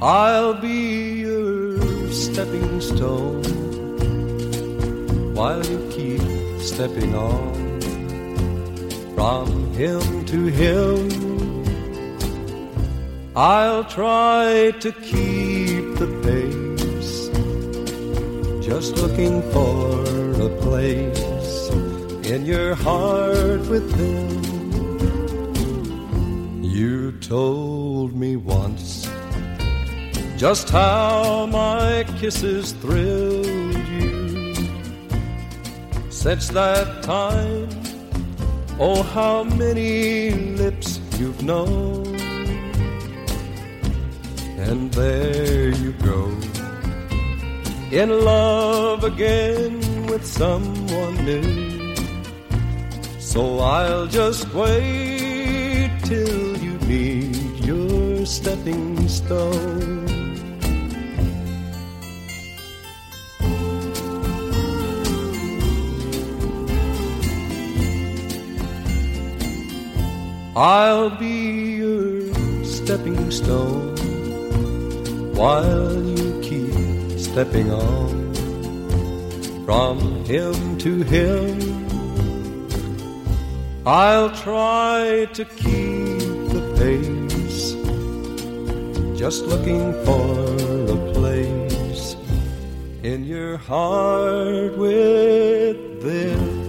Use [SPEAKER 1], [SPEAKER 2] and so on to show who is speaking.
[SPEAKER 1] I'll be your stepping stone while you keep stepping on from him to him. I'll try to keep the pace, just looking for a place in your heart with him. You told me once just how my kisses thrilled you. Since that time, oh, how many lips you've known. And there you go, in love again with someone new. So I'll just wait till you meet your stepping stone. I'll be your stepping stone while you keep stepping on from him to him. I'll try to keep the pace, just looking for a place in your heart with them.